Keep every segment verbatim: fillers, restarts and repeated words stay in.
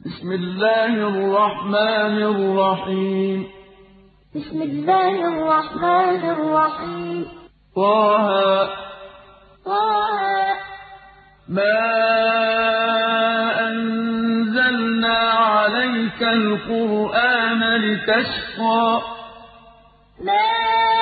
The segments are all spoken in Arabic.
بسم الله الرحمن الرحيم بسم الله الرحمن الرحيم طه طه ما أنزلنا عليك القرآن لتشقى ما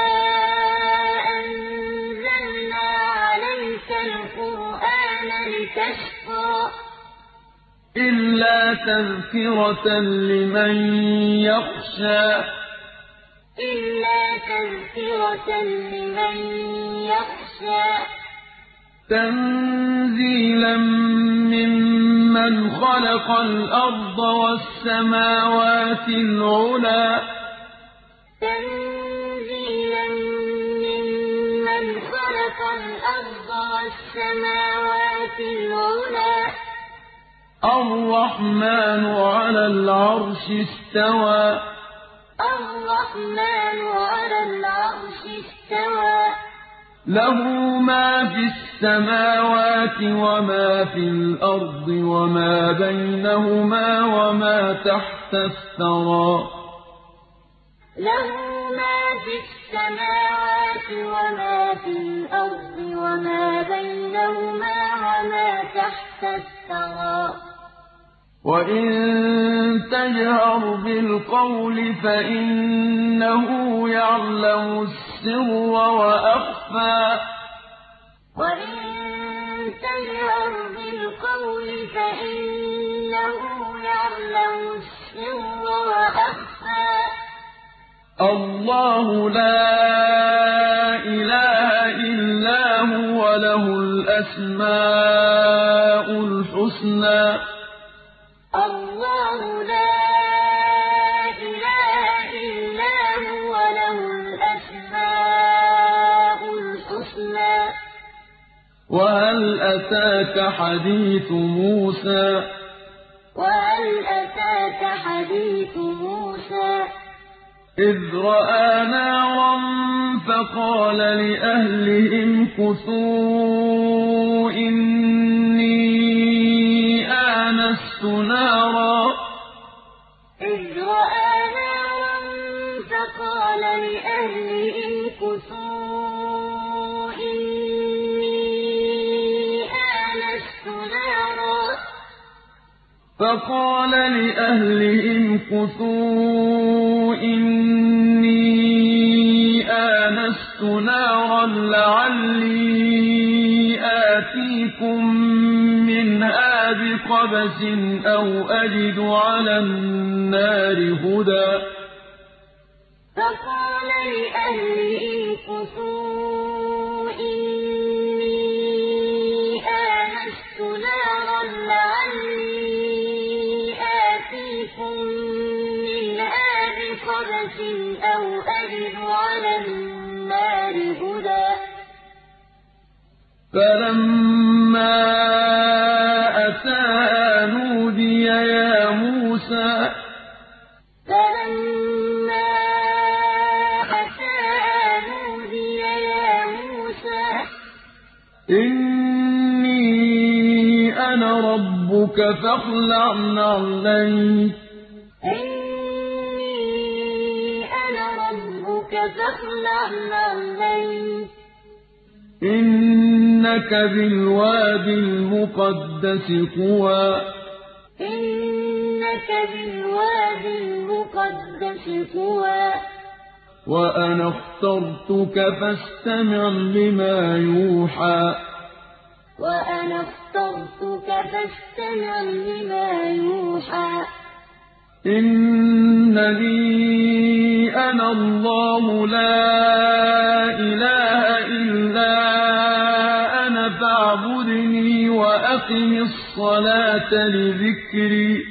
أنزلنا عليك القرآن لتشقى إلا تذكرة لمن يخشى إلا تذكرة لمن يخشى تنزيلا ممن خلق الأرض والسماوات العلى تنزيلا ممن خلق الأرض والسماوات العلى الرحمن على العرش استوى الرحمن على العرش استوى له ما في السماوات وما في الأرض وما بينهما وما تحت الثرى له ما في السماوات وما في الأرض وما بينهما وما تحت الثرى وإن تجهر بالقول فإنه يعلم السر وأخفى وإن تجهر بالقول فإنه يعلم السر وأخفى الله لا إله إلا هو له الأسماء الحسنى الله لا إله إلا هو له الأسماء الحسنى وهل أتاك حديث موسى وهل أتاك حديث موسى إذ رأى نارا فقال لأهلهم كثوا إني آنست نارا إذ رأى نارا فقال لأهلهم كثوا إني آنست نارا فقال لأهلهم كثوا إني آنست نارا لعلي آتيكم منها بقبس أو أجد على النار هدى فقال لأهلهم كثوا إني آنست نارا لعلي آتيكم منها بقبس أو أجد على النار هدى فلما أتاها نودي يا موسى فلما أتاها نودي يا موسى إني أنا ربك فاخلع نعليك إني أنا ربك فاخلع نعليك إنك بالوادي المقدس طوى إنك بالوادي المقدس طوى وأنا اخترتك فاستمع لما يوحى وأنا اخترتك فاستمع لما يوحى إنني أنا الله لا إله إلا أنا فاعبدني وأقم الصلاة لذكري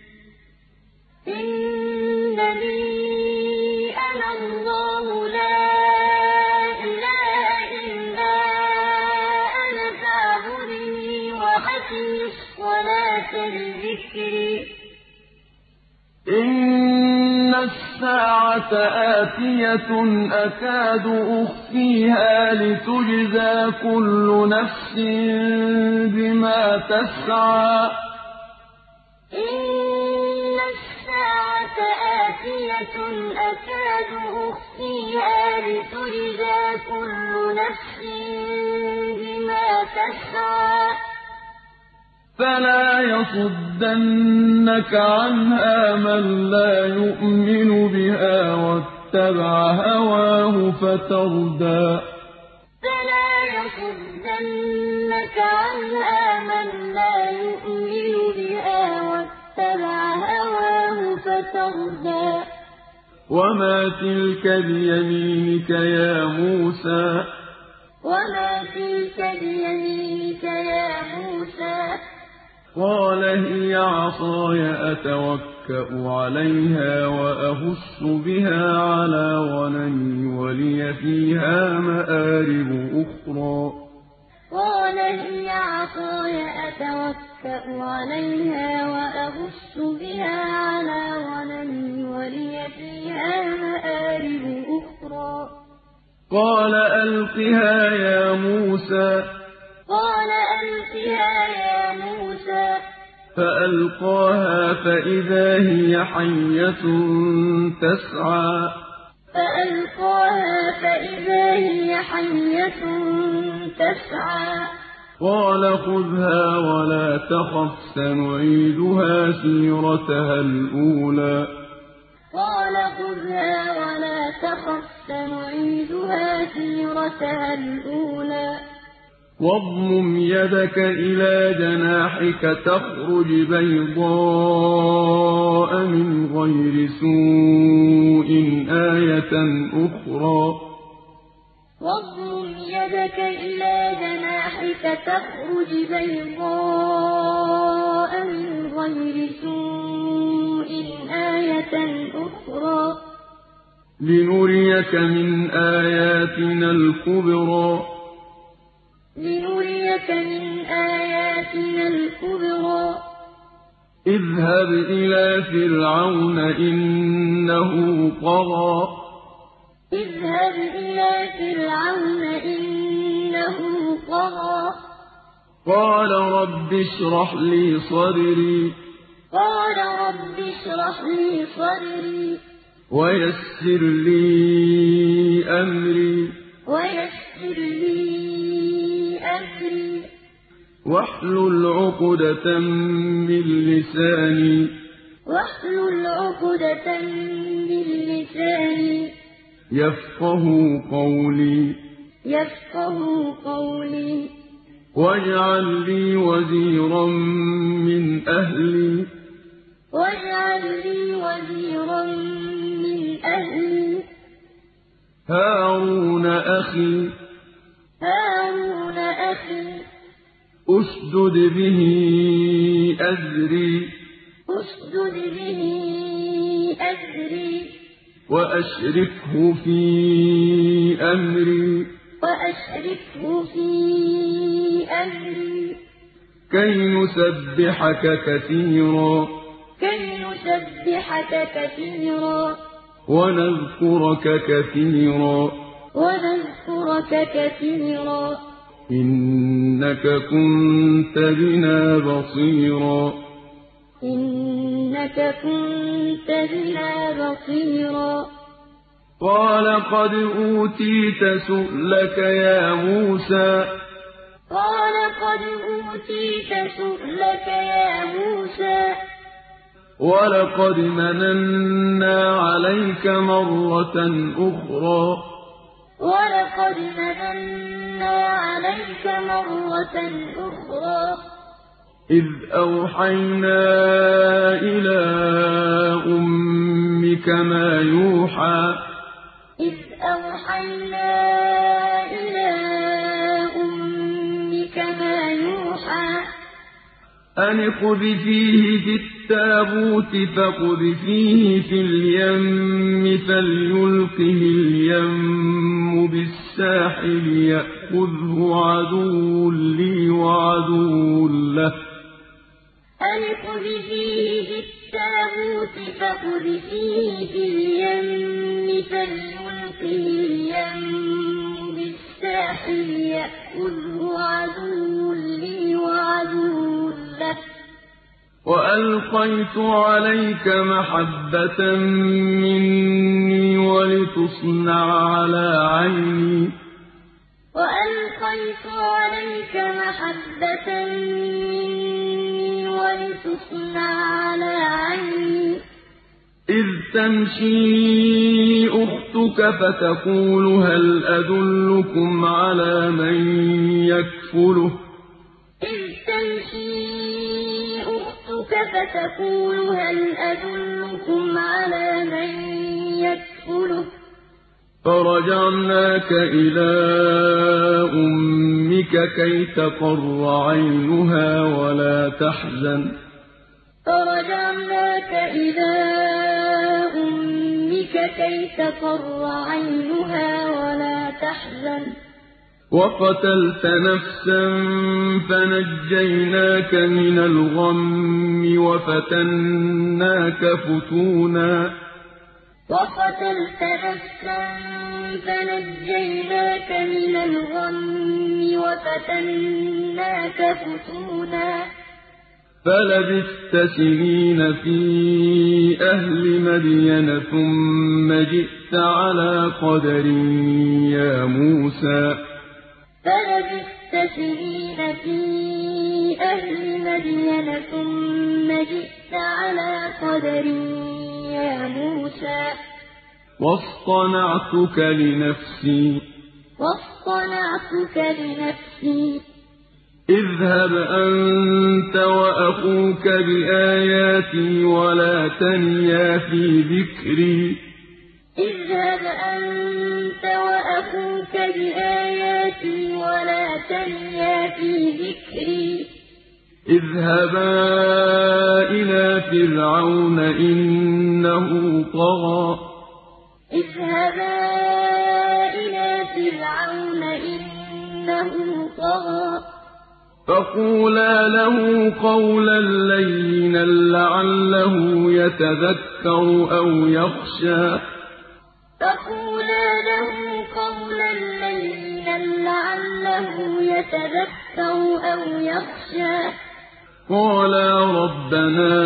إنني أنا الله لا إله إلا أنا فاعبدني وأقم الصلاة لذكري إن الساعة آتية أكاد أخفيها لتجزى كل نفس بما تسعى إن كلمة أكاد أخفيها لتجزى كل نفس بما تسعى فلا يصدنك عنها من لا يؤمن بها واتبع هواه فتردى فلا يصدنك عنها من لا يؤمن بها واتبع هواه فتردى وما تلك بيمينك يا موسى وما تلك بيمينك يا موسى قال هي عصاي أتوكأ عليها وأهش بها على غنمي ولي فيها مآرب أخرى قال هي عصاي أتوكأ عليها وأهش بها على غنمي ولي فيها مآرب أخرى قال ألقها يا موسى قال ألقها يا موسى فألقاها فإذا هي حية تسعى فألقاها فإذا هي حية تسعى قال خذها ولا تخف سنعيدها سيرتها الأولى قال خذها ولا تخف سنعيدها سيرتها الأولى واضمم يدك إلى جناحك تخرج بيضاء من غير سوء آية أخرى واضمم يدك إلى جناحك تخرج بيضاء من غير سوء آية أخرى لنريك من آياتنا الكبرى لنريك من آياتنا الكبرى اذهب إلى فرعون إنه طغى اذهب إلى فرعون إنه طغى قال رب اشرح لي صدري قال رب اشرح لي صدري ويسر لي أمري ويسر لي أمري واحلل عقدة من لساني واحلل عقدة من لساني يفقه قولي يفقه قولي واجعل لي وزيرا من أهلي واجعل لي وزيرا من أهلي هارون أخي هارون أخي أشدد به أزري أشدد به أزري وأشركه في أمري وأشركه في أمري كي نسبحك كثيرا كي نسبحك كثيرا ونذكرك كثيرا ونذكرك كثيرا إنك كنت بنا بصيرا إنك كنت بنا بصيرا قال قد أوتيت سؤلك يا موسى قال قد أوتيت سؤلك يا موسى ولقد مننا عليك مرة أخرى ولقد مننا عليك مرة أخرى إذ أوحينا إلى أمك ما يوحى إذ أوحينا إلى أمك ما يوحى أن اقذفيه في التابوت فاقذفيه في اليم فليلقه اليم بالساحل يأخذه عدو لي وعدو له أن اقذفيه في التابوت فاقذفيه في اليم فليلقه اليم بالساحل يأخذه عدو لي وعدو له وألقيت عليك محبة مني ولتصنع على عيني وألقيت عليك محبة مني ولتصنع على عيني إذ تمشي أختك فتقول هل أدلكم على من يكفله إذ تمشي أختك فتقول هل أدلكم على من يكفله فرجعناك إلى أمك كي تقر عينها ولا تحزن فرجعناك إلى أمك كي تقر عينها ولا تحزن وقتلت نفسا فنجيناك من الغم وفتناك فتونا وقتلت نفسا فنجيناك من الغم وفتناك فتونا فلبثت سنين في أهل مدين ثم جئت على قدر يا موسى فلبثت سنين في أهل مدين ثم جئت على قدر يا موسى واصطنعتك لنفسي واصطنعتك لنفسي اذهب أنت وأخوك بآياتي ولا تنيا في ذكري اذهب أنت وأخوك بآياتي ولا تنيا في ذكري اذهبا إلى فرعون إنه طغى اذهبا إلى فرعون إنه طغى فقولا له قولا لينا لعله يتذكر أو يخشى فقولا له قولا لينا لعله يتذكر أو يخشى قالا ربنا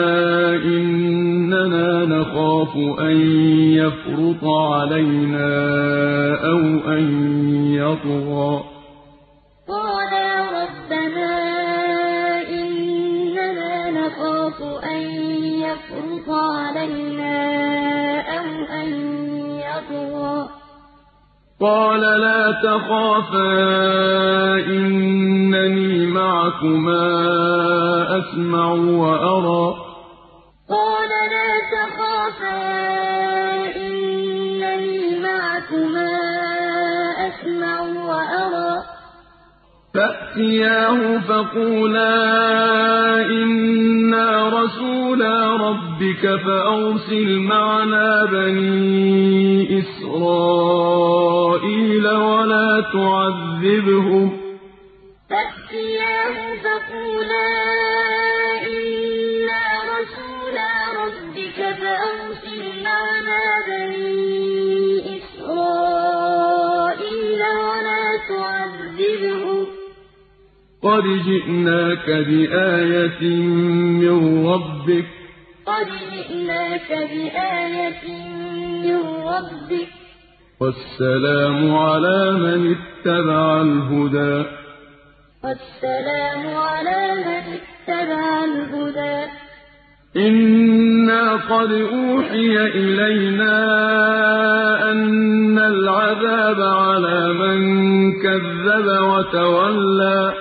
إننا نخاف أن يفرط علينا أو أن يطغى قالا ربنا إننا نخاف أن يفرط علينا أو أن يطغى قال لا تخافا إنني معكما أسمع وأرى قال لا تخافا إنني معكما أسمع وأرى فأتياه فقولا إنا رسولا ربك فأرسل معنا بني إسرائيل ولا تعذبهم فأتياه فقولا إنا رسولا ربك فأرسل معنا بني إسرائيل ولا تعذبهم قد جئناك بآية من ربك قد جئناك بآية من ربك والسلام على من اتبع الهدى والسلام على من اتبع الهدى إنا قد أوحي إلينا أن العذاب على من كذب وتولى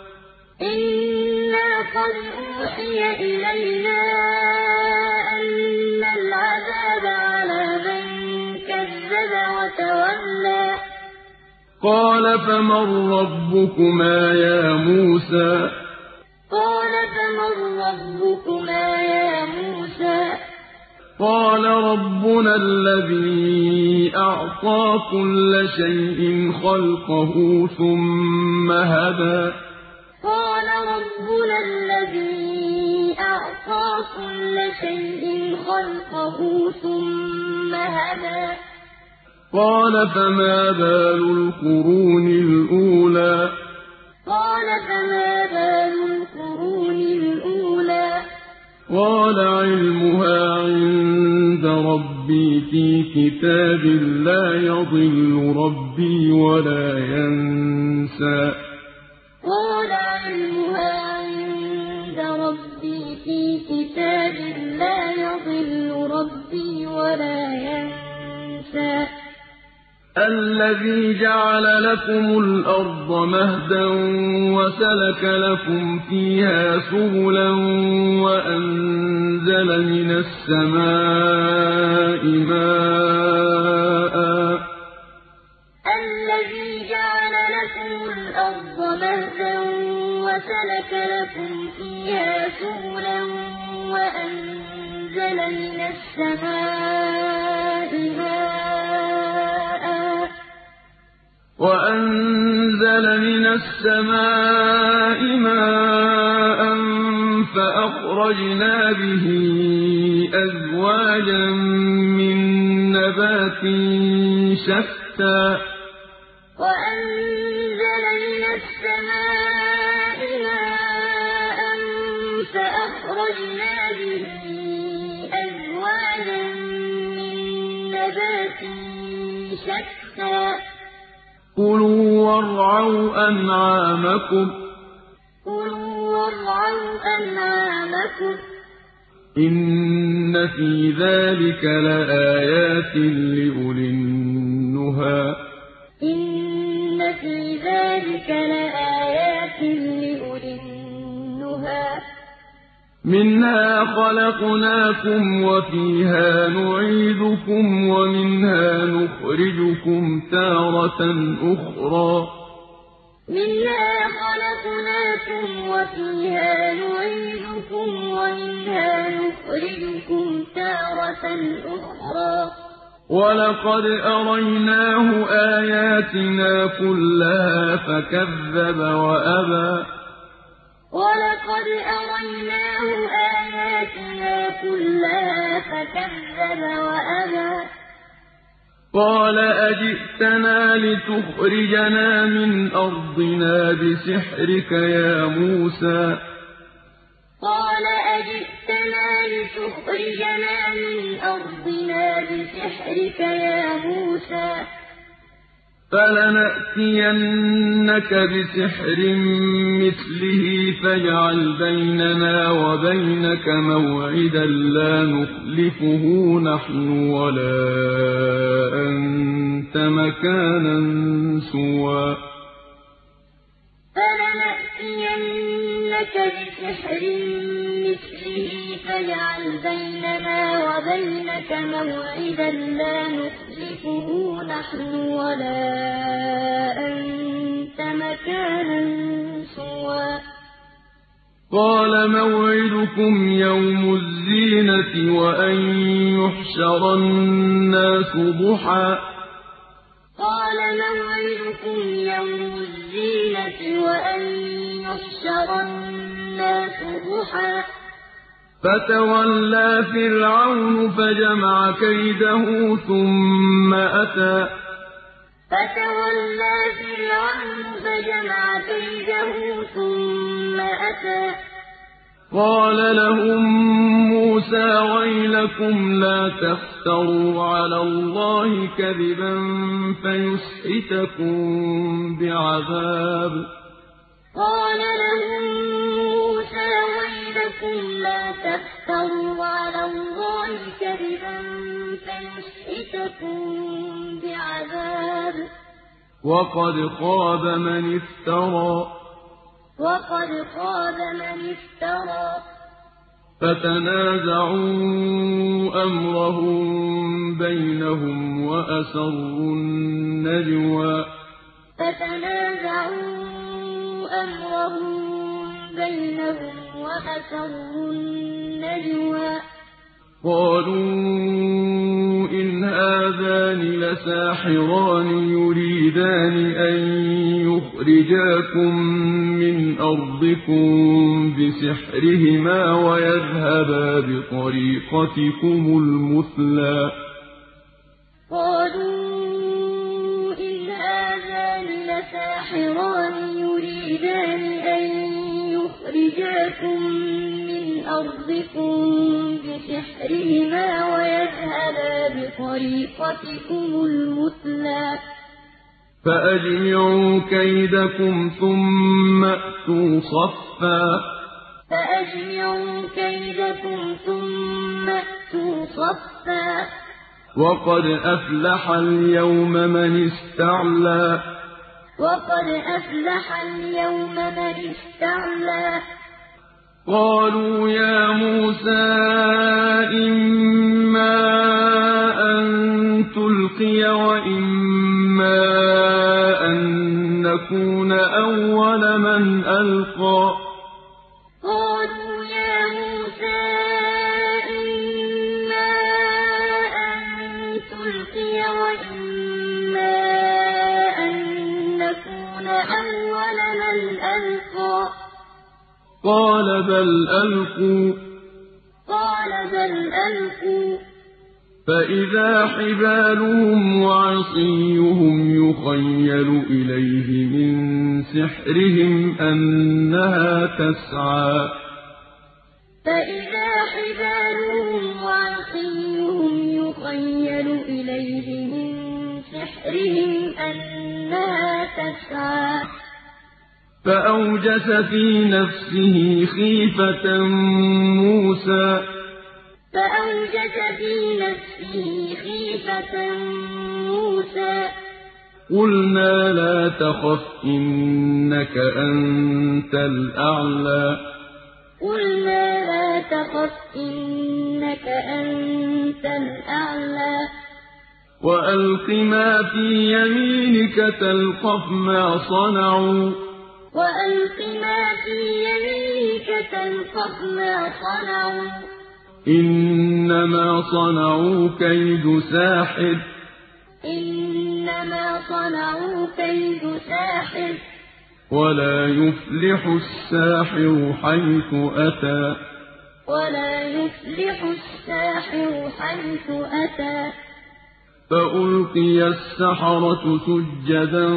إنا قد أوحي إلينا أن العذاب على من كذب وتولى قال فمن ربكما يا موسى قال فمن ربكما يا موسى قال ربنا الذي أعطى كل شيء خلقه ثم هدى قال ربنا الذي أعطى كل شيء خلقه ثم هدى قال فما بال القرون الأولى قال فما بال القرون الأولى قال علمها عند ربي في كتاب لا يضل ربي ولا ينسى قال علمها عند ربي في كتاب لا يضل ربي ولا ينسى الذي جعل لكم الأرض مهدا وسلك لكم فيها سبلا وأنزل من السماء ماء الذي جعل لكم الأرض مهدا وسلك لكم فيها سبلا وأنزل من السماء ماء وأنزل من السماء ماء فأخرجنا به أزواجا من نبات شتى وأنزل من السماء ماء فأخرجنا به أزواجا من نبات شتى كلوا وارعوا أنعامكم كلوا وارعوا أنعامكم إن في ذلك لآيات لأولي النهى إن في ذلك لآيات لأولي النهى منها خلقناكم وفيها نعيدكم ومنها نخرجكم تارة أخرى منها خلقناكم وفيها نعيدكم ومنها نخرجكم تارة أخرى ولقد أريناه آياتنا كلها فكذب وأبى ولقد أريناه آياتنا كلها فكذب وأبى قال أجئتنا لتخرجنا من أرضنا بسحرك يا موسى قال أجئتنا لتخرجنا من أرضنا بسحرك يا موسى فلنأتينك بسحر مثله فاجعل بيننا وبينك موعدا لا نخلفه نحن ولا أنت مكانا سوى فلنأتينك بسحر مثله فاجعل بيننا وبينك موعدا لا نخلفه نحن ولا أنت مكانا سوى قال موعدكم يوم الزينة وأن يحشر الناس ضحى قال موعدكم يوم الزينة وأن يحشر الناس ضحى فتولى فرعون فجمع كيده ثم أتى فتولى فرعون فجمع كيده ثم أتى قال لهم موسى ويلكم لا تفتروا على الله كذبا فيسحتكم بعذاب قال لهم موسى ويلكم لا تفتروا على الله كذبا فيسحتكم بعذاب وقد خاب من افترى وقد خاب من افترى فتنازعوا أمرهم بينهم وأسروا النجوى فتنازعوا أمرهم بينهم وأسروا النجوى قالوا إن هذان لساحران يريدان أن يخرجاكم من أرضكم بسحرهما ويذهبا بطريقتكم المثلى قالوا إن هذان لساحران يريدان أن يخرجاكم من أرضكم ربكم بسحرهما ويذهبا بطريقتكم المثلى فأجمعوا كيدكم ثم أتوا صفا فأجمعوا كيدكم ثم أتوا صفا وقد أفلح اليوم من استعلى وقد أفلح اليوم من استعلى قالوا يا موسى إما أن تلقي وإما أن نكون أول من ألقى قالوا يا موسى إما أن تلقي وإما أن نكون أول من ألقى قال بل ألقوا قال بل ألقوا فإذا حبالهم وعصيهم يخيل إليه من سحرهم أنها تسعى فإذا حبالهم وعصيهم يخيل إليه من سحرهم أنها تسعى فأوجس في نفسه خيفة موسى فأوجس في نفسه خيفة موسى قلنا لا تخف إنك أنت الأعلى قلنا لا تخف إنك أنت الأعلى وألق ما في يمينك تلقف ما صنعوا وألق ما في يمينك تلقف ما صنعوا إنما صنعوا كيد ساحر إنما صنعوا كيد ساحر ولا يفلح الساحر حيث أتى ولا يفلح الساحر حيث أتى فألقي السحرة سجدا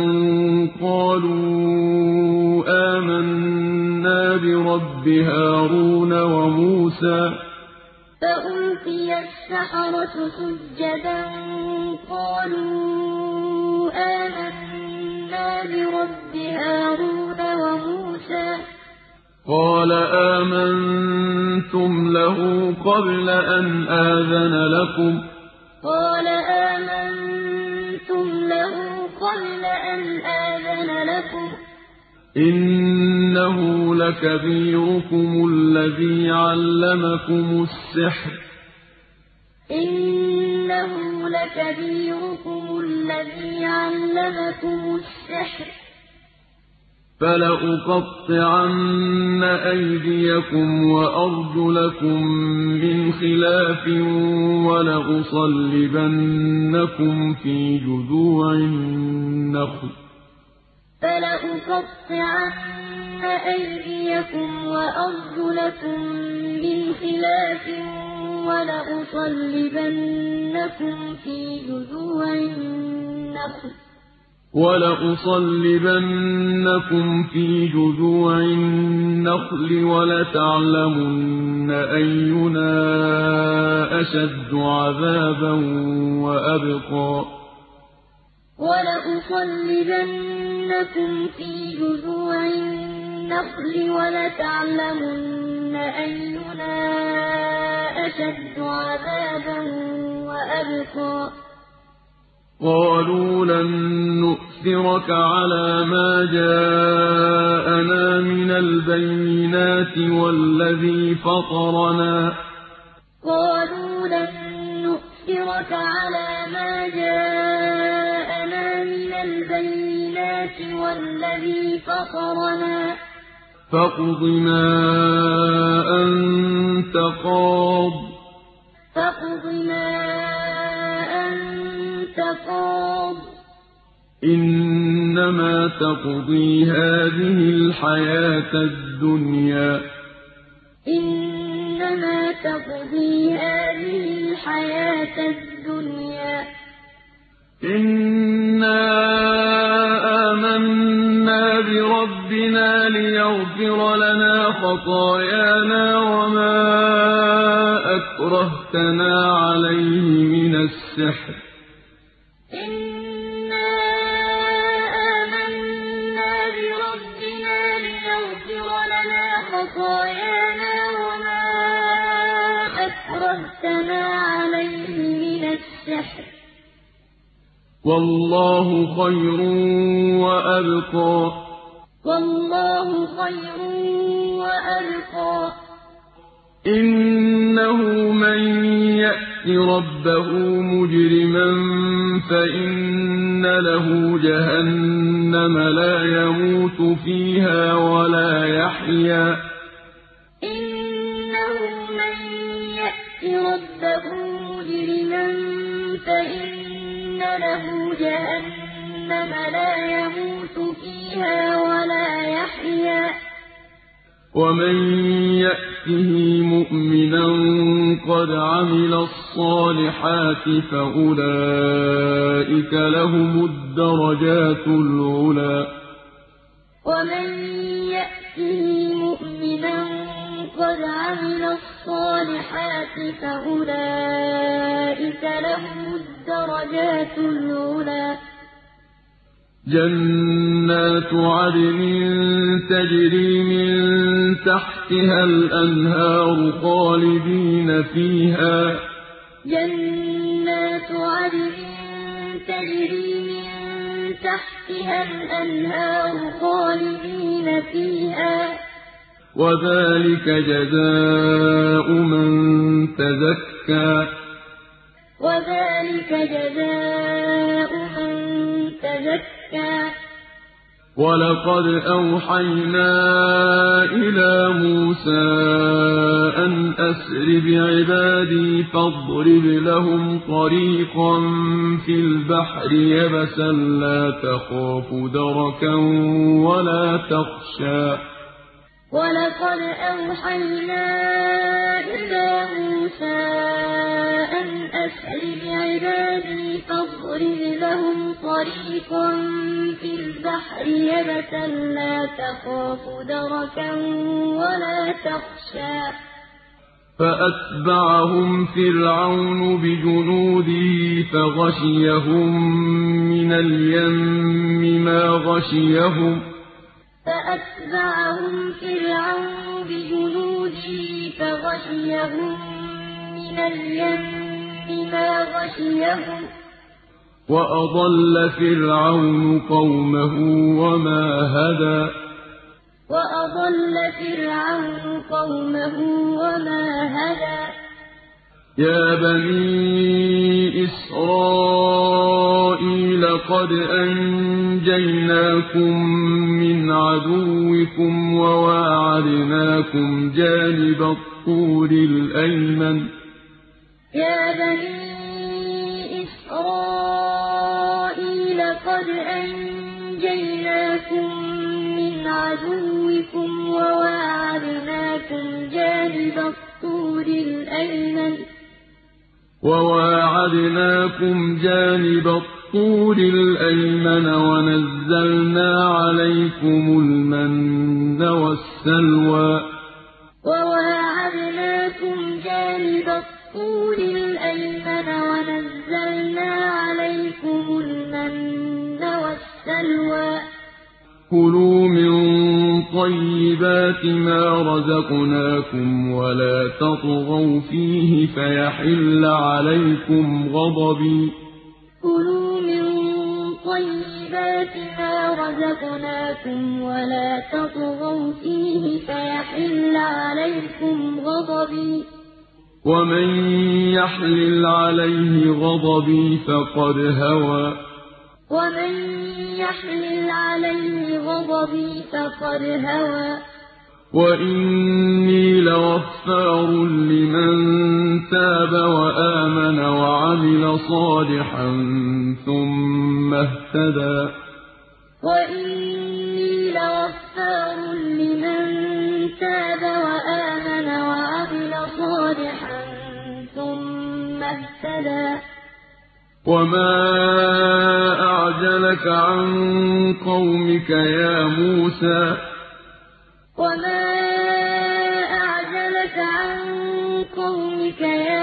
قالوا آمنا برب هارون وموسى فألقي السحرة سجدا قالوا آمنا برب هارون وموسى قال آمنتم له قبل أن آذن لكم قال آمنتم له قبل أن آذن لكم إنه لكبيركم الذي علمكم السحر إنه لكبيركم الذي علمكم السحر فلأقطعن أيديكم وأرجلكم من خلاف ولأصلبنكم في جذوع النخل فلأقطعن أيديكم وأرجلكم من خلاف ولأصلبنكم في جذوع النخل ولأصلبنكم في جذوع النخل ولتعلمن أينا أشد عذابا وأبقى ولأصلبنكم في جذوع النخل ولتعلمن أينا أشد عذابا وأبقى قالوا لن نؤثرك على ما جاءنا من البينات والذي فطرنا قالوا لن نؤثرك على ما جاءنا من البينات والذي فطرنا فاقض ما أنت قاض فاقض ما أنت قاض إنما تقضي هذه الحياة الدنيا إنما تقضي هذه الحياة الدنيا إنا آمنا بربنا ليغفر لنا خطايانا وما أكرهتنا عليه من السحر إنا آمنا بربنا ليغفر لنا خطايانا وما أكرهتنا عليه من السحر والله خير وأبقى والله خير وأبقى إنه من يأت ربه مجرما فإن له جهنم لا يموت فيها ولا يحيا إنه من يأت ربه مجرما فإن له جهنم لا يموت فيها ولا يحيا ومن يأته مؤمنا قد عمل الصالحات فأولئك لهم الدرجات العلى ومن يأته مؤمنا قد عمل الصالحات فأولئك لهم الدرجات العلى جنات عدن تجري من تحتها الأنهار خالدين فيها جنات عدن تجري من تحتها الأنهار خالدين فيها وذلك جزاء من تزكى وذلك جزاء من تزكى ولقد أوحينا إلى موسى أن أسر بعبادي فاضرب لهم طريقا في البحر يبسا لا تخاف دركا ولا تخشى ولقد أوحينا إلى موسى أن أسر بعبادي فاضرب لهم طريقا في البحر يبسا لا تخاف دركا ولا تخشى فأتبعهم فرعون بجنوده فغشيهم من اليم ما غشيهم فأتبعهم فرعون بجنوده فغشيهم من اليم ما غشيهم وأضل فرعون قومه وما هدى وأضل فرعون قومه وما هدى يا بني إسرائيل قد أنجيناكم من عدوكم وواعدناكم جانب الطور الأيمن يا بني إسرائيل قد أنجيناكم من عدوكم وواعدناكم جانب الطور الأيمن وواعدناكم جانب الطور الأيمن ونزلنا عليكم المن والسلوى وواعدناكم جانب الطور الأيمن ونزلنا عليكم المن والسلوى كلوا من طيبات ما رزقناكم ولا تطغوا فيه فيحل عليكم غضبي كلوا من طيبات ما رزقناكم ولا تطغوا فيه فيحل عليكم غضبي ومن يحلل عليه غضبي فقد هوى ومن يحلل عليه غضبي فقد هوى وإني لغفار لمن تاب وآمن وعمل صالحا ثم اهتدى وإني لغفار لمن تاب وآمن وعمل صالحا ثم اهتدى وما أعجلك عن قومك يا موسى وما أعجلك عن قومك يا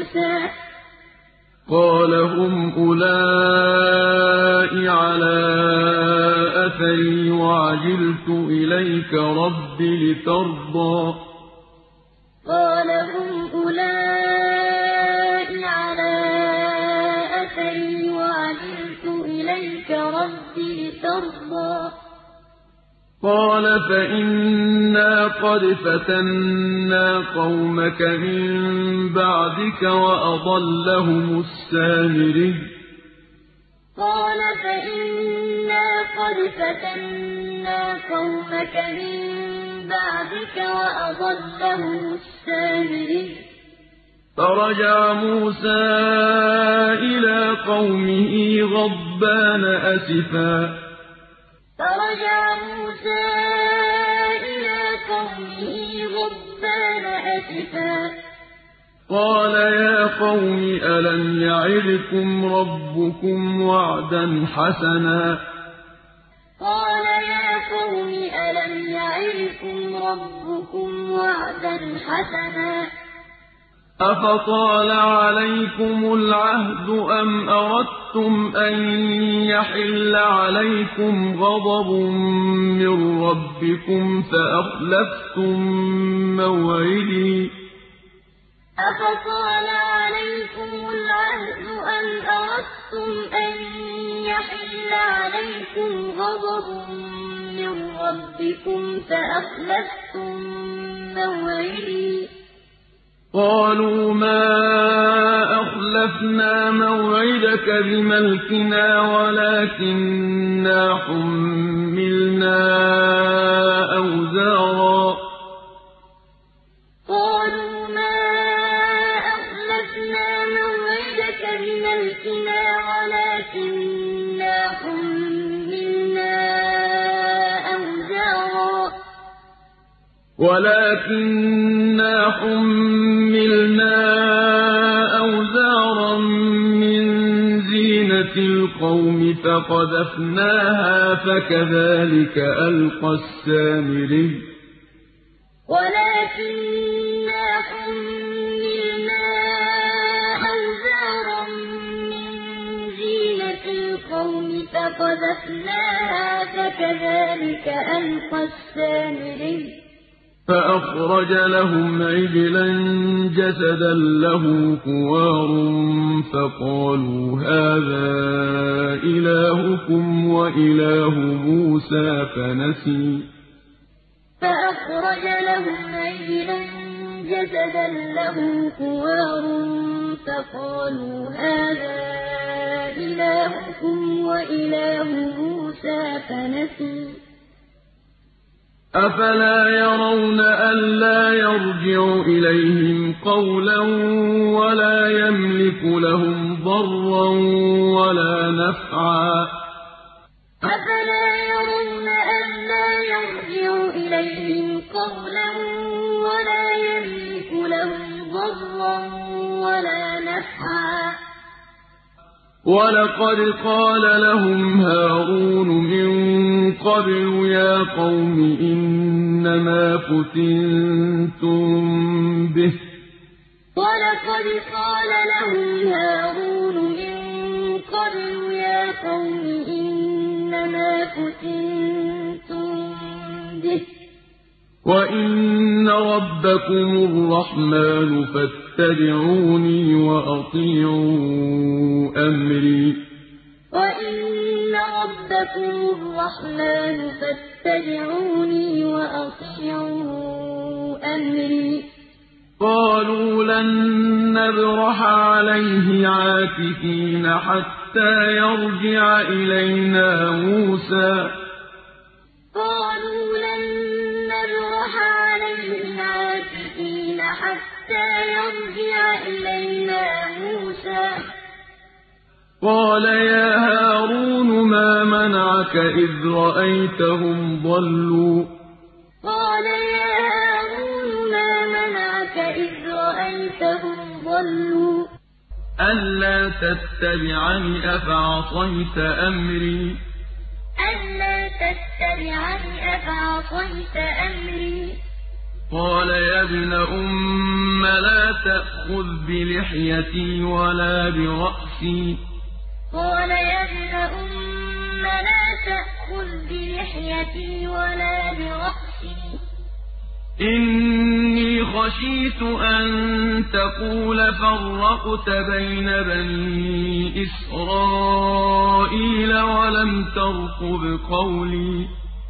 مُوسَىٰ قَالَ هُمْ أُولَاءِ عَلَىٰ أَثَرِي وَعَجِلْتُ إِلَيْكَ رَبِّ لِتَرْضَىٰ قَالَ هُمْ أُولَاءِ عَلَىٰ أَثَرِي وَعَجِلْتُ إِلَيْكَ رَبِّ لِتَرْضَىٰ قَالَ فَإِنَّا قَدْ فَتَنَّا قَوْمَكَ مِن بَعْدِكَ وَأَضَلَّهُمُ السَّامِرِيُّ قَالَ فَإِنَّا قَدْ فَتَنَّا قَوْمَكَ مِن بَعْدِكَ وَأَضَلَّهُمُ السَّامِرِيُّ فَرَجَعَ مُوسَىٰ إِلَىٰ قَوْمِهِ غَضْبَانَ أَسِفًا فَرَجَعَ مُوسَىٰ إِلَىٰ قَوْمِهِ غَضْبَانَ أَسِفًا قَالَ يَا قَوْمِ أَلَمْ يَعِدْكُمْ رَبُّكُمْ وَعْدًا حَسَنًا قَالَ يَا قَوْمِ أَلَمْ يَعِدْكُمْ رَبُّكُمْ وَعْدًا حَسَنًا أَفَطَالَ عَلَيْكُمُ الْعَهْدُ أَمْ أَرَدتُّمْ أَن يَحِلَّ عَلَيْكُمْ غَضَبٌ مِّن رَّبِّكُمْ فَأَخْلَفْتُم مَّوْعِدِي أَفَطَالَ عَلَيْكُمُ الْعَهْدُ أَمْ أَرَدتُّمْ أَن يَحِلَّ عَلَيْكُمْ غَضَبٌ مِّن رَّبِّكُمْ فَأَخْلَفْتُم مَّوْعِدِي قَالُوا مَا أَخْلَفْنَا مَوْعِدَكَ بِمَلْكِنَا وَلَٰكِنَّا حُمِّلْنَا أَوْزَارًا قَالُوا مَا أَخْلَفْنَا مَوْعِدَكَ بِمَلْكِنَا وَلَٰكِنَّا حُمِّلْنَا أَوْزَارًا وَلَٰكِنَّا حُمِّلْنَا أَوْزَارًا مِّن زِينَةِ الْقَوْمِ فَقَذَفْنَاهَا فَكَذَٰلِكَ أَلْقَى السَّامِرِيُّ وَلَٰكِنَّا حُمِّلْنَا أَوْزَارًا مِّن زِينَةِ الْقَوْمِ فَقَذَفْنَاهَا فَكَذَٰلِكَ أَلْقَى السَّامِرِيُّ فَأَخْرَجَ لَهُمْ عِجْلًا جَسَدًا لَّهُ خُوَارٌ فَقَالُوا هَٰذَا إِلَٰهُكُمْ وَإِلَٰهُ مُوسَىٰ فَنَسِيَ فَأَخْرَجَ لَهُمْ عِجْلًا جَسَدًا لَّهُ خُوَارٌ فَقَالُوا هَٰذَا إِلَٰهُكُمْ وَإِلَٰهُ مُوسَىٰ فَنَسِيَ أَفَلَا يَرَوْنَ أَلَّا يَرْجِعُ إِلَيْهِمْ قَوْلًا وَلَا يَمْلِكُ لَهُمْ ضَرًّا وَلَا نَفْعًا أَفَلَا يَرَوْنَ أَلَّا يَرْجِعُ إِلَيْهِمْ قَوْلًا وَلَا يَمْلِكُ لَهُمْ ضَرًّا وَلَا نَفْعًا وَلَقَدْ قَالَ لَهُمْ هَارُونُ مِن قَبْلُ يَا قَوْمِ إِنَّمَا فُتِنتُم بِهِ ۖ وَلَقَدْ قَالَ لَهُمْ هَارُونُ مِن قَبْلُ يَا قَوْمِ إِنَّمَا فُتِنتُم بِهِ ۖ وَإِنَّ رَبَّكُمُ الرَّحْمَٰنُ فَاتَّبِعُونِي وَأَطِيعُوا أَمْرِي وَإِنَّ رَبَّكُمُ الرَّحْمَٰنُ فَاتَّبِعُونِي وَأَطِيعُوا أَمْرِي قَالُوا لَن نَّبْرَحَ عَلَيْهِ عَاكِفِينَ حَتَّىٰ يَرْجِعَ إِلَيْنَا مُوسَىٰ قَالُوا لَن نَّبْرَحَ عَلَيْهِ عَاكِفِينَ حَتَّىٰ يَرْجِعَ إِلَيْنَا مُوسَىٰ قَالَ يَا هَارُونُ مَا مَنَعَكَ إِذْ رَأَيْتَهُمْ ضَلُّوا قَالَ يَا هَارُونُ مَا مَنَعَكَ إِذْ رَأَيْتَهُمْ ضَلُّوا أَلَّا تَتَّبِعَنِ أَفَعَصَيْتَ أَمْرِي أَلَّا تَتَّبِعَنِ أَفَعَصَيْتَ أَمْرِي قال يا ابن أم لا تأخذ بلحيتي ولا برأسي قال يا ابن أم لا تأخذ بلحيتي ولا برأسي إني خشيت أن تقول فرقت بين بني إسرائيل ولم ترقب قولي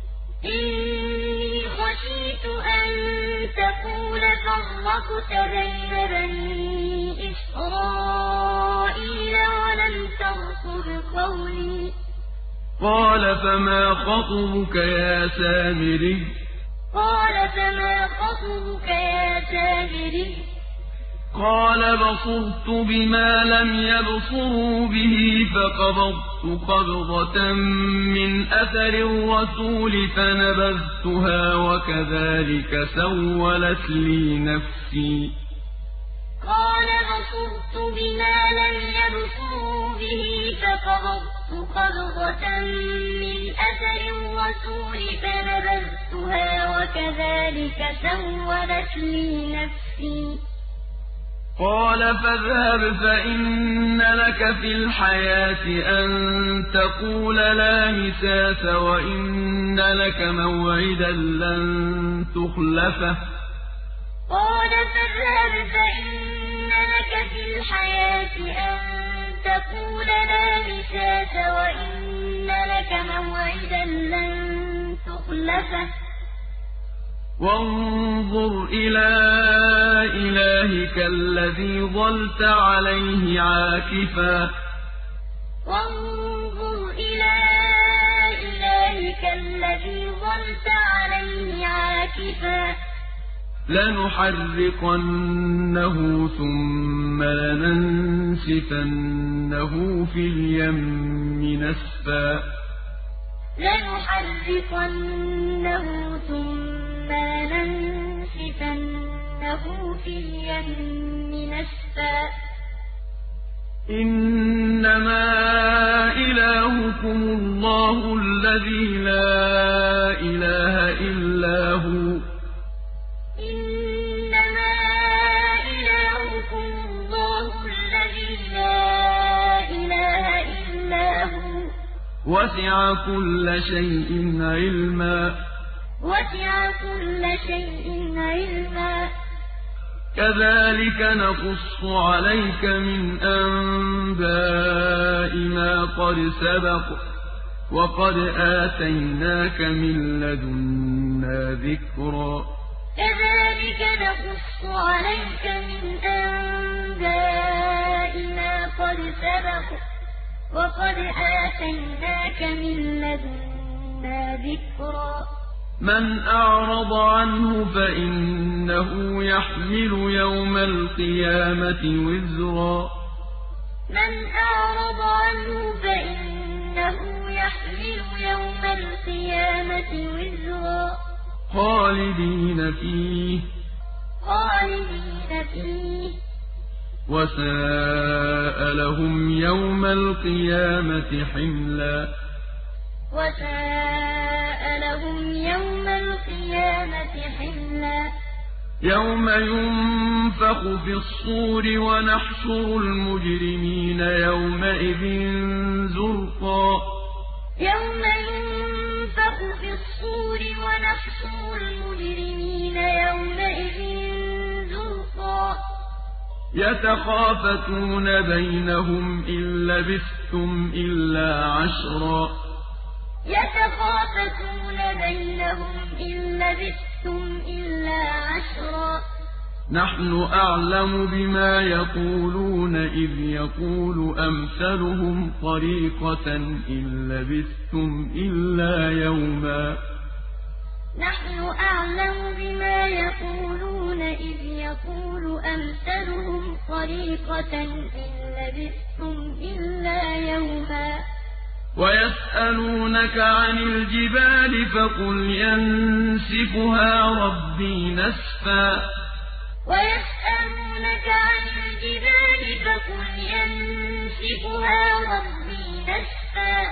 إني خشيت أن تقول فرقت بين بني إسرائيل ولم ترقب قولي قال فما خطبك يا سامري قال فما خطبك يا سامري قال بصرت بما لم يبصروا به فقبضت قبضة من أثر الرسول فنبذتها وكذلك سولت لي نفسي قال بصرت بما لم يبصروا به فقبضت قبضة من أثر الرسول فنبذتها وكذلك سولت لي نفسي قال فاذهب فإن لك في الحياة أن تقول لا مساس وإن لك موعدا لن تخلفه قال فاذهب فإن لك في الحياة أن تقول لا مساس وإن لك موعدا لن تخلفه وانظر إلى إلهك الذي ظلت عليه عاكفا وانظر إلى إلهك الذي ظلت عليه عاكفا لنحرقنه ثم لننسفنه في اليم نسفا لنحرقنه ثم لننسفنه في اليم نسفا إنما إلهكم الله الذي لا إله إلا هو إنما إلهكم الله الذي لا إله إلا هو وسع كل شيء علما وسع كل شيء علما كذلك نقص عليك من أنباء ما قد سبق وقد آتيناك من لدنا ذكرا كذلك نقص عليك من أنباء ما قد سبق وقد آتيناك من لدنا ذكرا من أعرض عنه فإنه يحمل يوم القيامة وزرا من أعرض عنه فإنه يحمل يوم القيامة وزرا خالدين فيه خالدين فيه وساء لهم يوم القيامة حملا وساء لهم يوم القيامة حملا يوم ينفخ في الصور ونحشر المجرمين يومئذ زرقا يوم ينفخ في الصور ونحشر المجرمين يومئذ زرقا يتخافتون بينهم إن لبثتم إلا عشرا يتخافتون بينهم إن لبثتم إلا عشرا نحن أعلم بما يقولون إذ يقول أمثلهم طريقة إن لبثتم إلا يوما نحن أعلم بما يقولون إذ يقول أمثلهم طريقة إن لبثتم إلا يوما ويسألونك عن الجبال فقل ينسفها ربي نسفا ويسألونك عن الجبال فقل ينسفها ربي نسفا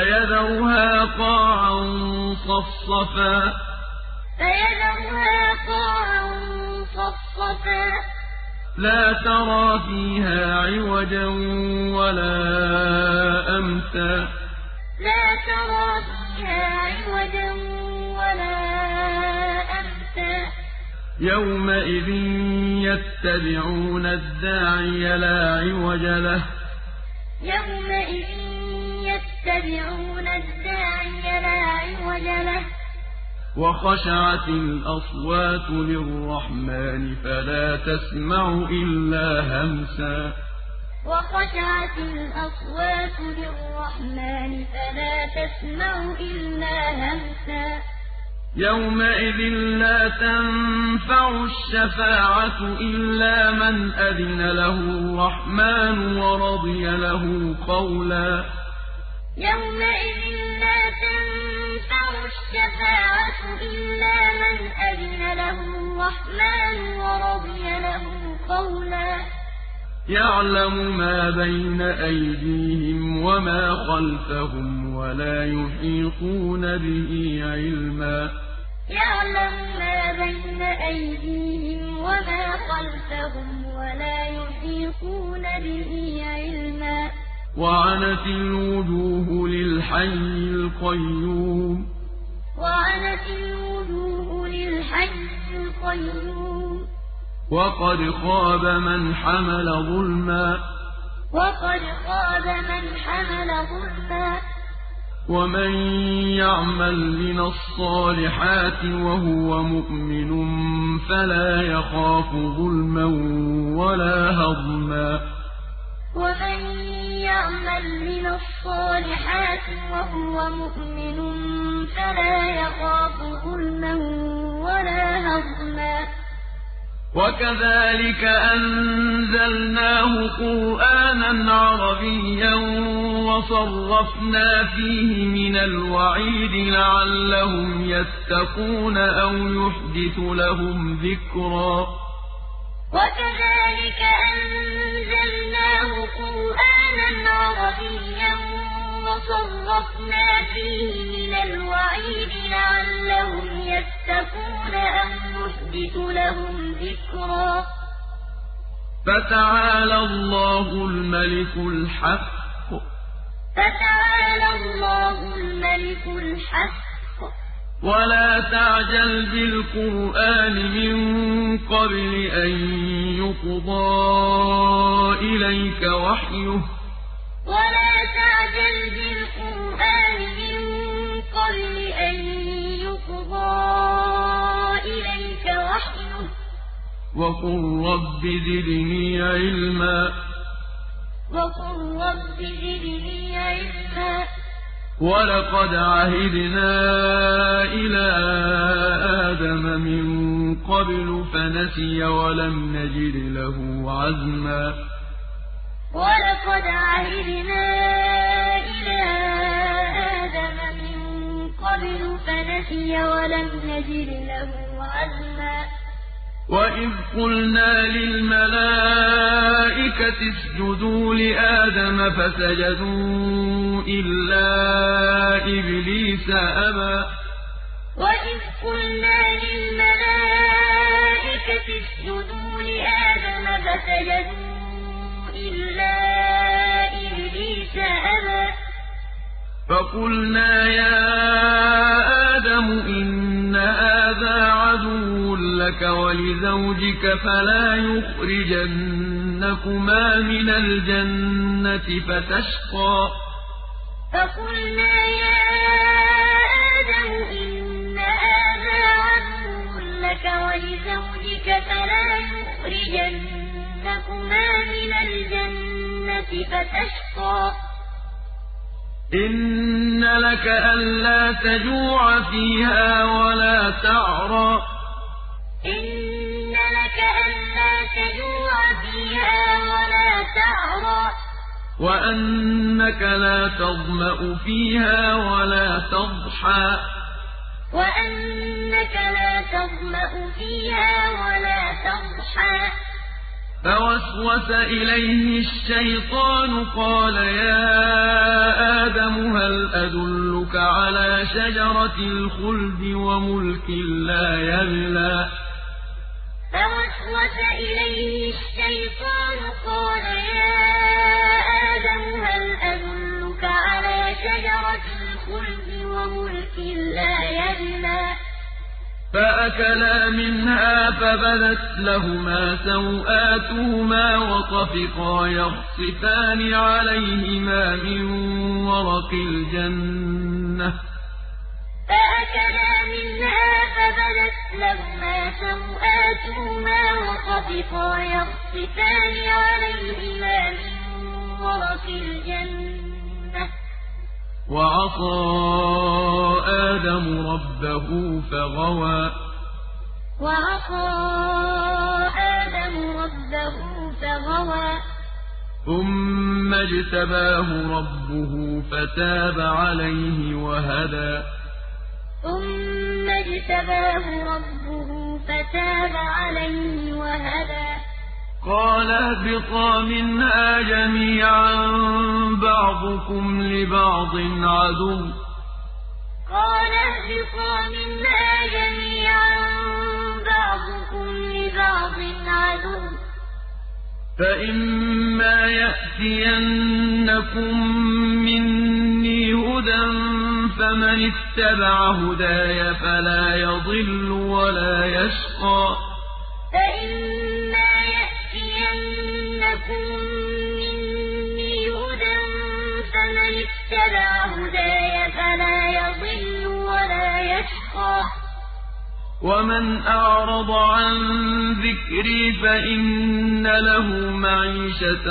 فيذرها قاعا صفصفا فيذرها قاعا لا ترى فيها عوجا ولا أمتا لا ترى فيها عوجا ولا أمتا يومئذ يتبعون الداعي لا عوج له يومئذ يتبعون الداعي لا عوج له وخشعت الأصوات للرحمن فلا تسمع إلا همسا وخشعت الأصوات للرحمن فلا تسمع إلا همسا يومئذ لا تنفع الشفاعة إلا من أذن له الرحمن ورضي له قولا يومئذ لا تنفع الشفاعة إلا من أذن له الرحمن ورضي له قولا يعلم ما بين أيديهم وما خلفهم ولا يحيطون به علما يعلم ما بين أيديهم وما خلفهم ولا يحيطون به علما وعنت الوجوه للحي القيوم وعنت الوجوه للحي القيوم وقد خاب من حمل ظلما وقد خاب من حمل ظلما ومن يعمل من الصالحات وهو مؤمن فلا يخاف ظلما ولا هضما ومن يعمل من الصالحات وهو مؤمن فلا يخاف ظلما ولا هضما وكذلك أنزلناه قرآنا عربيا وصرفنا فيه من الوعيد لعلهم يتقون أو يحدث لهم ذكرا وكذلك أنزلناه قرآنا عربيا وصرفنا فيه من الوعيد لعلهم يتقون أو يحدث لهم ذكرا فتعالى الله الملك الحق فتعالى الله الملك الحق ولا تعجل بالقرآن من قبل أن يقضى إليك وحيه ولا تعجل بالقرآن من قبل أن يقضى إليك وحيه وقل رب زدني علما وقل رب زدني علما ولقد عهدنا إلى آدم من قبل فنسي ولم نجد له عزما ولقد عهدنا إلى آدم من قبل فنسي ولم نجد له عزما وإذ قلنا للملائكة اسجدوا لآدم فسجدوا إلا إبليس أبى وإذ قلنا للملائكة اسجدوا لآدم فسجدوا إلا إبليس أبى فقلنا يا آدم إن هذا عدو لك ولزوجك فلا يخرجنكما من الجنة فتشقى فقلنا يا آدم إن هذا عدو لك ولزوجك فلا يخرجنكما من الجنة فتشقى إن لك ألا تجوع فيها ولا تعرى إن لك ألا تجوع فيها ولا تعرى وأنك لا تظمأ فيها ولا تضحى وأنك لا تظمأ فيها ولا تضحى فوسوس إليه الشيطان قال يا آدم هل أدلك على شجرة الخلد وملك لا يبلى فوسوس إليه الشيطان قال يا آدم هل أدلك على شجرة الخلد وملك لا يبلى فأكلا منها فبدت لهما سوآتهما وطفقا يخصفان عليهما من ورق الجنة فأكلا منها فبدت لهما سوآتهما وطفقا يخصفان عليهما من ورق الجنة وعصى آدم ربه فغوى وعصى آدم ربه فغوى ثم اجتباه ربه فتاب عليه وهدى ثم اجتباه ربه فتاب عليه وهدى قال اهبطا منها جميعا بعضكم لبعض عدو قال اهبطا منها جميعا بعضكم لبعض عدو فإما يأتينكم مني هدى فمن اتبع هداي فلا يضل ولا يشقى فإما يأتينكم مني هدى فمن اتبع هداي فلا يضل ولا يشقى ومن أعرض عن ذكري فإن له معيشة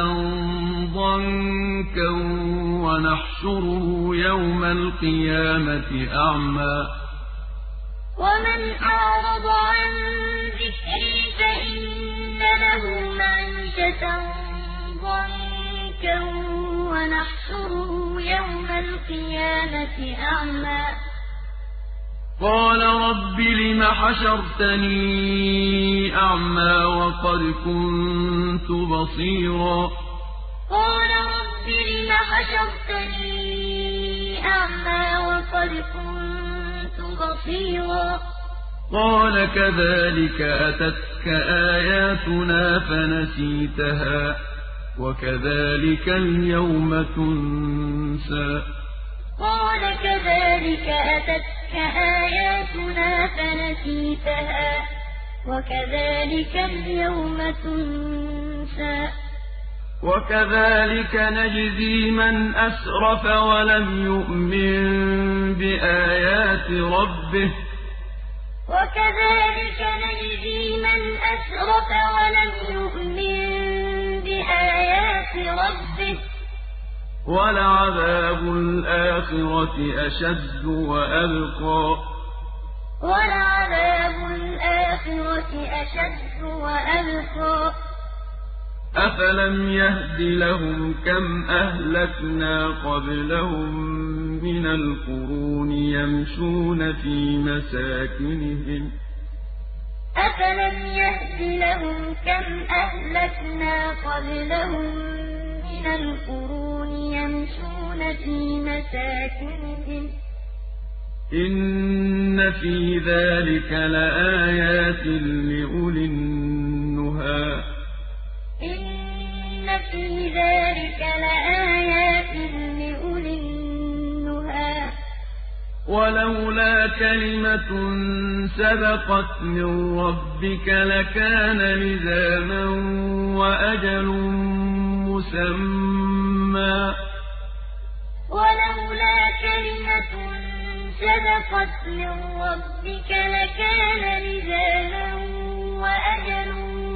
ضنكا ونحشره يوم القيامة أعمى ومن أعرض عن ذكري فإن له معيشة ضنكا ونحشره يوم القيامة أعمى قال رب لم حشرتني أعمى وقد كنت بصيرا قال رب لم حشرتني أعمى وقد كنت بصيرا قال كذلك أتتك آياتنا فنسيتها وكذلك اليوم تنسى قال كذلك أتتك آياتنا فنسيتها وكذلك اليوم تنسى وكذلك نجزي من أسرف ولم يؤمن بآيات ربه وكذلك نجزي من أسرف ولم يؤمن بآيات ربه ولعذاب الآخرة أشد وأبقى ولعذاب الآخرة أشد وأبقى أفلم يهد لهم كم أهلكنا قبلهم من القرون يمشون في مساكنهم أفلم يهد لهم كم أهلكنا قبلهم من القرون يمشون في مساكنهم إن في ذلك لآيات لأولي النهى إن في ذلك لآيات لأولي النهى ولولا كلمة سبقت من ربك لكان لزاما وأجل مسمى ولولا كلمة سبقت من ربك لكان لزاما وأجل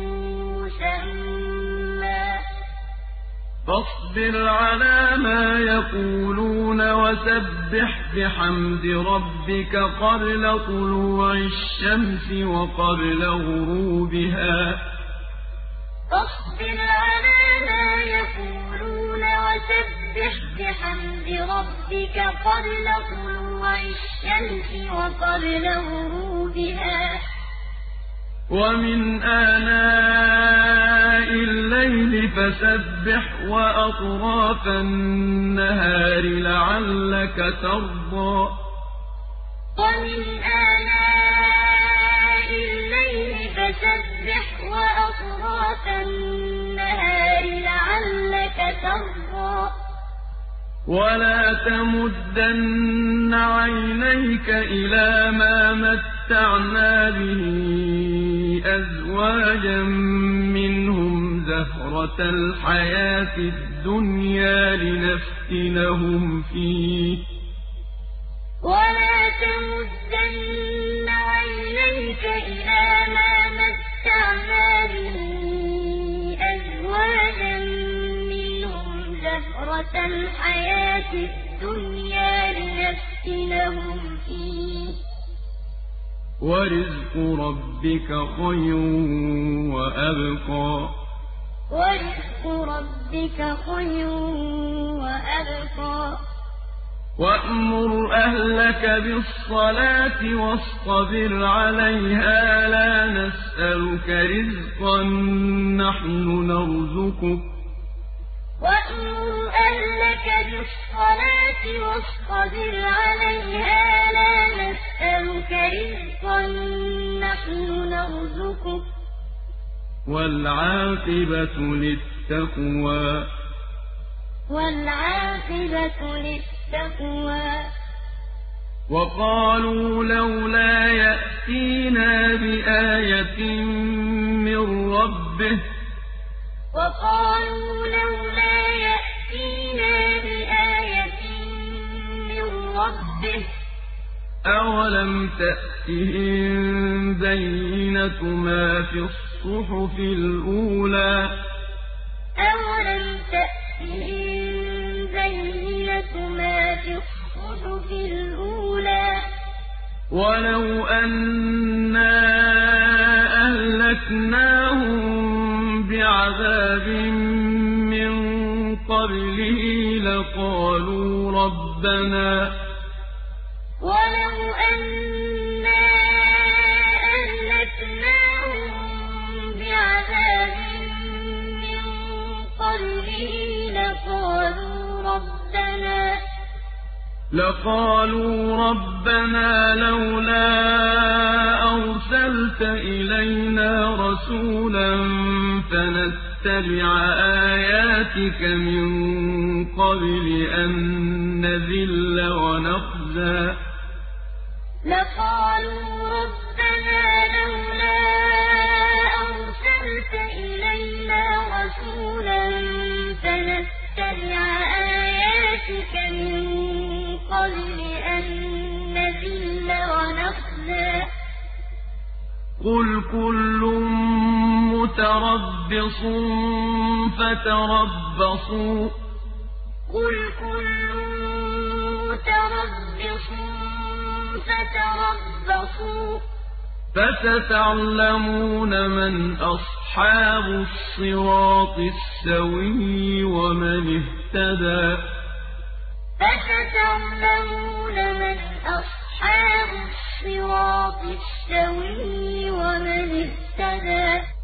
مسمى فاصبر على ما يقولون وسبح بحمد ربك قبل طلوع الشمس وقبل غروبها فاصبر على ما يقولون وسبح بحمد ربك قبل طلوع الشمس وقبل غروبها ومن آناء الليل فسبح وأطراف النهار لعلك ترضى ومن آناء الليل فسبح فسبح وأطراف النهار لعلك ترضى ولا تمدن عينيك إلى ما متعنا به أزواجا منهم زهرة الحياة الدنيا لنفتنهم فيه ولا تمدن عينيك إلى ما متعنا به أزواجا منهم زهرة الحياة الدنيا لنفتنهم فيه ورزق ربك خير وأبقى ورزق ربك خير وأبقى وأمر أهلك بالصلاة واصطبر عليها لا نسألك رزقا نحن نرزقك وأمر أهلك بالصلاة واصطبر عليها لا نسألك رزقا نحن نرزقك والعاقبة للتقوى والعاقبة للتقوى وقالوا لولا يأتينا بآية من ربه وقالوا لولا يأتينا بآية من ربه أولم تأتهم بينة ما في الصحف الأولى أولم تأتهم بينة ما في الصحف الأولى ولو أنا أهلكناهم بعذاب من قبله لقالوا ربنا ولو أنا أهلكناهم بعذاب من قبله لقالوا ربنا لقالوا ربنا لولا أرسلت إلينا رسولا فنتبع آياتك من قبل أن نذل ونخزى لقالوا ربنا لولا أرسلت إلينا رسولا فنتبع آياتك من قبل أن نذل ونخزى قل كل متربص فتربصوا قل كل متربص فتربصوا فستعلمون من أصحاب الصراط السوي ومن اهتدى فستعلمون من أصحاب الصراط السوي ومن اهتدى